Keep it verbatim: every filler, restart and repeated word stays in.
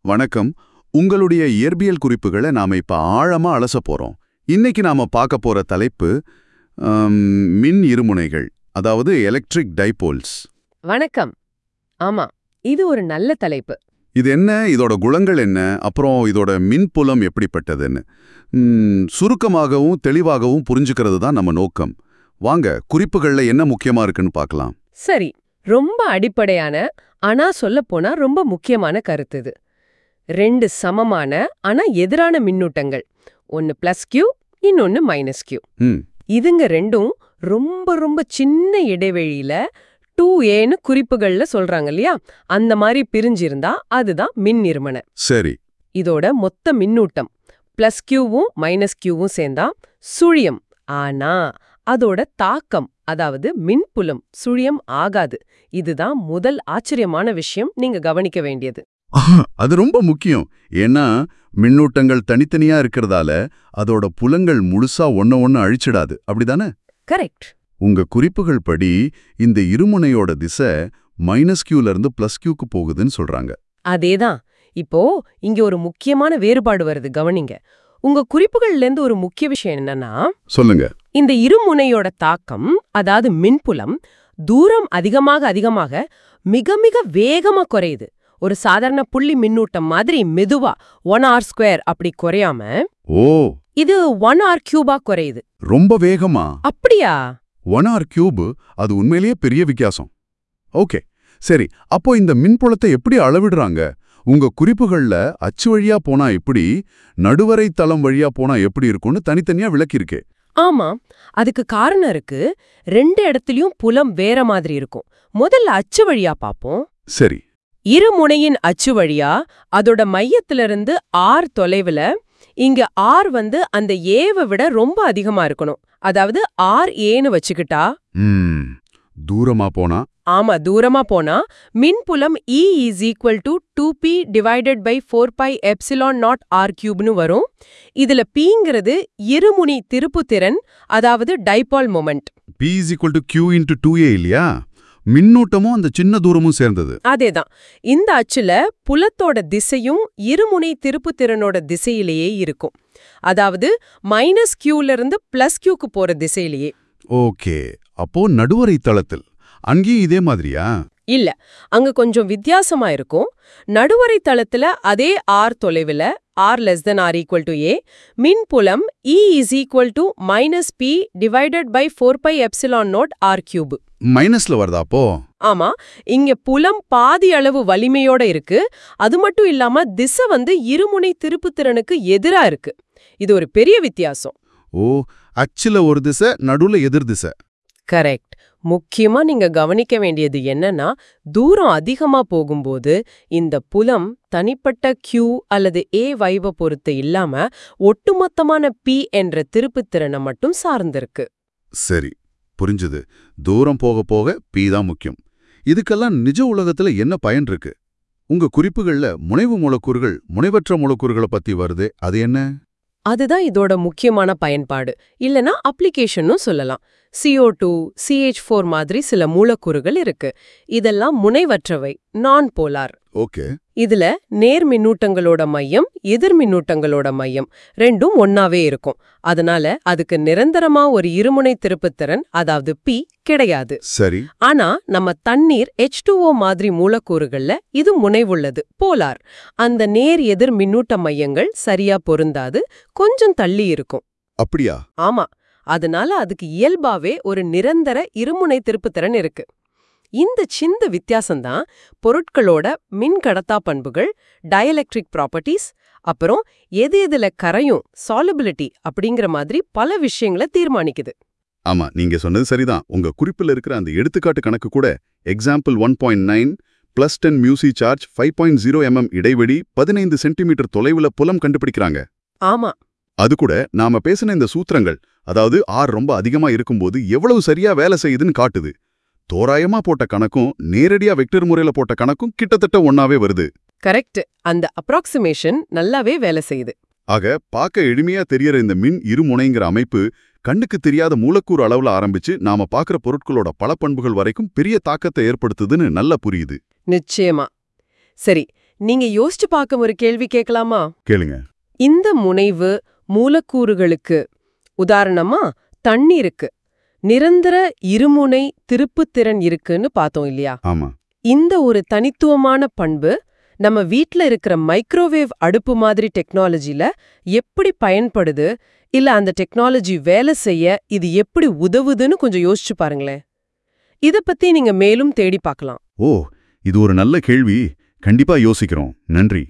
வணக்கம். உங்களுடைய இயற்பியல் குறிப்புகளை நாம இப்ப ஆழமா அலச போறோம். இன்னைக்கு நாம பார்க்க போற தலைப்பு ஆம், மின் இருமுனைகள், அதாவது எலக்ட்ரிக் டைபோல்ஸ். வணக்கம். ஆமா, இது ஒரு நல்ல தலைப்பு. இது என்ன, இதோட குணங்கள் என்ன, அப்புறம் இதோட மின்புலம் எப்படிப்பட்டதுன்னு ம், சுருக்கமாகவும் தெளிவாகவும் புரிஞ்சுக்கிறது தான் நம்ம நோக்கம். வாங்க, குறிப்புகள்ல என்ன முக்கியமா இருக்குன்னு பார்க்கலாம். சரி, ரொம்ப அடிப்படையான ஆனா சொல்லப்போனா ரொம்ப முக்கியமான கருத்து இது. ரெண்டு சமமான ஆனா எதிரான மின்னூட்டங்கள், ஒன்னு பிளஸ் கியூ, இன்னொன்னு மைனஸ் கியூ. ம் இதுங்க ரெண்டும் ரொம்ப ரொம்ப சின்ன இடைவெளியில டூ ஏன்னு குறிப்புகள்ல சொல்றாங்க இல்லையா, அந்த மாதிரி பிரிஞ்சிருந்தா அதுதான் மின் இருமனை. சரி. இதோட மொத்த மின்னூட்டம் பிளஸ் கியூவும் மைனஸ் கியூவும் சேர்ந்தா சுழியம். ஆனா அதோட தாக்கம், அதாவது மின்புலம் சுழியம் ஆகாது. இதுதான் முதல் ஆச்சரியமான விஷயம், நீங்க கவனிக்க வேண்டியது. ஆஹா, அது ரொம்ப முக்கியம். ஏன்னா மின்னூட்டங்கள் தனித்தனியா இருக்கிறதால அதோட புலங்கள் முழுசா ஒன்ன ஒன்னு அழிச்சிடாது, அப்படிதானே? கரெக்ட். உங்க குறிப்புகள் படி இந்த இருமுனையோட திசை மைனஸ் கியூல இருந்து பிளஸ் கியூக்கு போகுதுன்னு சொல்றாங்க. அதேதான். இப்போ இங்க ஒரு முக்கியமான வேறுபாடு வருது, கவனிங்க. உங்க குறிப்புகள்ல இருந்து ஒரு முக்கிய விஷயம் என்னன்னா, சொல்லுங்க. இந்த இருமுனையோட தாக்கம், அதாவது மின்புலம், தூரம் அதிகமாக அதிகமாக மிக மிக வேகமா குறையுது. ஒரு சாதாரண புள்ளி மின்னூட்டம் மாதிரி மெதுவா ஒன் ஆர் ஸ்கொயர் அப்படி குறையாம ஓ, இது ஒன் ஆர் கியூபா குறையுது. ரொம்ப வேகமா? அப்படியா? ஒன் ஆர் கியூப், அது உண்மையிலேயே பெரிய வித்தியாசம். ஓகே, சரி. அப்போ இந்த மின்புலத்தை எப்படி அளவிடுறாங்க? உங்க குறிப்புகள்ல அச்சு வழியா போனா எப்படி, நடுவரை தளம் வழியா போனா எப்படி இருக்கும்னு தனித்தனியா விளக்கியிருக்கே. ஆமா, அதுக்கு காரணம் இருக்கு. ரெண்டு இடத்துலயும் புலம் வேற மாதிரி இருக்கும். முதல்ல அச்சு வழியா பாப்போம். சரி. இருமுனையின் அச்சு வழியா அதோட மையத்திலிருந்து ஆர் தொலைவுல, இங்க ஆர் வந்து அந்த ஏவை விட ரொம்ப அதிகமா இருக்கணும். அதாவது ஆர் ஏன்னு வச்சுக்கிட்டா, ம் தூரமா போனா? ஆமா, தூரமா போனா மின்புலம் E is equal to two P divided by four pi epsilon naught R கியூப்னு வரும். இதுல Pங்கிறது இருமுனை திருப்புத்திறன், அதாவது dipole moment. P is equal to Q into two A இல்லையா? மின்னூட்டமும் அந்த சின்ன தூரமும் சேர்ந்தது. அதேதான். இந்த அச்சுல புலத்தோட திசையும் இருமுனை திருப்புத்திறனோட திசையிலேயே இருக்கும். அதாவது மைனஸ் கியூல இருந்து பிளஸ் கியூக்கு போற திசையிலேயே. ஓகே, அப்போ நடுவரை தளத்தில் அங்கேயும் இதே மாதிரியா? இல்ல, அங்க கொஞ்சம் வித்தியாசமா இருக்கும். நடுவரை தளத்துல அதே ஆர் தொலைவுல, R less than R equal to A, மின்புலம் E is equal to minus P divided by four pi epsilon naught R cube. மைனஸ்ல வருதா அப்போ? ஆமா, இங்க புலம் பாதி அளவு வலிமையோட இருக்கு. அது மட்டும் இல்லாம திசை வந்து இருமுனை திருப்புத்திறனுக்கு எதிரா இருக்கு. இது ஒரு பெரிய வித்தியாசம். ஓ, அச்சுல ஒரு திசை, நடுவுல எதிர் திசை. கரெக்ட். முக்கியமா நீங்க கவனிக்க வேண்டியது என்னன்னா, தூரம் அதிகமா போகும்போது இந்த புலம் தனிப்பட்ட Q அல்லது A வைவ பொறுத்து இல்லாம ஒட்டுமொத்தமான P என்ற திருப்புத்திறனை மட்டும் சார்ந்திருக்கு. சரி, புரிஞ்சுது. தூரம் போக போக P தான் முக்கியம். இதுக்கெல்லாம் நிஜ உலகத்துல என்ன பயன் இருக்கு? உங்க குறிப்புகள்ல முனைவு மூலக்கூறுகள், முனைவற்ற மூலக்கூறுகளை பத்தி வருது, அது என்ன? அதுதான் இதோட முக்கியமான பயன்பாடு, இல்லனா அப்ளிகேஷனும் சொல்லலாம். C O two, C H four மாதிரி சில மூலக்கூறுகள் இருக்கு. இதெல்லாம் முனைவற்றவை, நான் போலார். ஓகே. இதுல நேர் மின்னூட்டங்களோட மையம், எதிர் மின்னூட்டங்களோட மையம் ரெண்டும் ஒன்னாவே இருக்கும். அதனால அதுக்கு நிரந்தரமா ஒரு இருமுனை திருப்புத்திறன், அதாவது P கிடையாது. சரி. ஆனா நம்ம தண்ணீர் எச் டூ ஓ மாதிரி மூலக்கூறுகள்ல இது முனைவுள்ளது, போலார். அந்த நேர் எதிர் மின்னூட்ட மையங்கள் சரியா பொருந்தாது, கொஞ்சம் தள்ளி இருக்கும். அப்படியா? ஆமா, அதனால அதுக்கு இயல்பாவே ஒரு நிரந்தர இருமுனை திருப்புத்திறன் இருக்கு. இந்த சின்ன வித்தியாசம்தான் பொருட்களோட மின் கடத்தா பண்புகள், டயலெக்ட்ரிக் ப்ராப்பர்ட்டிஸ், அப்புறம் எது எதுல கரையும், சாலிபிலிட்டி அப்படிங்கிற மாதிரி பல விஷயங்களை தீர்மானிக்குது. ஆமா, நீங்க சொன்னது சரிதான். உங்க குறிப்பில் இருக்கிற அந்த எடுத்துக்காட்டு கணக்கு கூட example one point nine plus ten mu C charge five point zero M M இடைவெளி பதினைந்து சென்டிமீட்டர் தொலைவுல புலம் கண்டுபிடிக்கிறாங்க. ஆமா, அது கூட நாம பேசின இந்த சூத்திரங்கள், அதாவது ஆர் ரொம்ப அதிகமா இருக்கும்போது எவ்வளவு சரியா வேலை செய்யுதுன்னு காட்டுது. தோராயமா போட்ட கணக்கும் நேரடியா வெக்டர் முறையில போட்ட கணக்கும் கிட்டத்தட்ட ஒன்னாவே வருது. கரெக்ட். அந்த அப்ராக்சிமேஷன் நல்லாவே வேலை செய்யுது. ஆக, பார்க்க எளிமையா தெரியற இந்த மின் இருமுனைங்கிற அமைப்பு கண்ணுக்கு தெரியாத மூலக்கூறு அளவுல ஆரம்பிச்சு நாம பார்க்குற பொருட்களோட பல பண்புகள் வரைக்கும் பெரிய தாக்கத்தை ஏற்படுத்துதுன்னு நல்லா புரியுது. நிச்சயமா. சரி, நீங்க யோசிச்சு பார்க்க ஒரு கேள்வி கேட்கலாமா? கேளுங்க. இந்த முனைவு மூலக்கூறுகளுக்கு, உதாரணமா தண்ணீருக்கு நிரந்தர இருமுனை திருப்புத்திறன் இருக்குன்னு பார்த்தோம் இல்லையா? ஆமா. இந்த ஒரு தனித்துவமான பண்பு நம்ம வீட்ல இருக்கிற மைக்ரோவேவ் அடுப்பு மாதிரி டெக்னாலஜில எப்படி பயன்படுது, இல்ல அந்த டெக்னாலஜி வேலை செய்ய இது எப்படி உதவுதுன்னு கொஞ்சம் யோசிச்சு பாருங்களேன். இத பத்தி நீங்க மேலும் தேடி பார்க்கலாம். ஓ, இது ஒரு நல்ல கேள்வி. கண்டிப்பா யோசிக்கிறோம். நன்றி.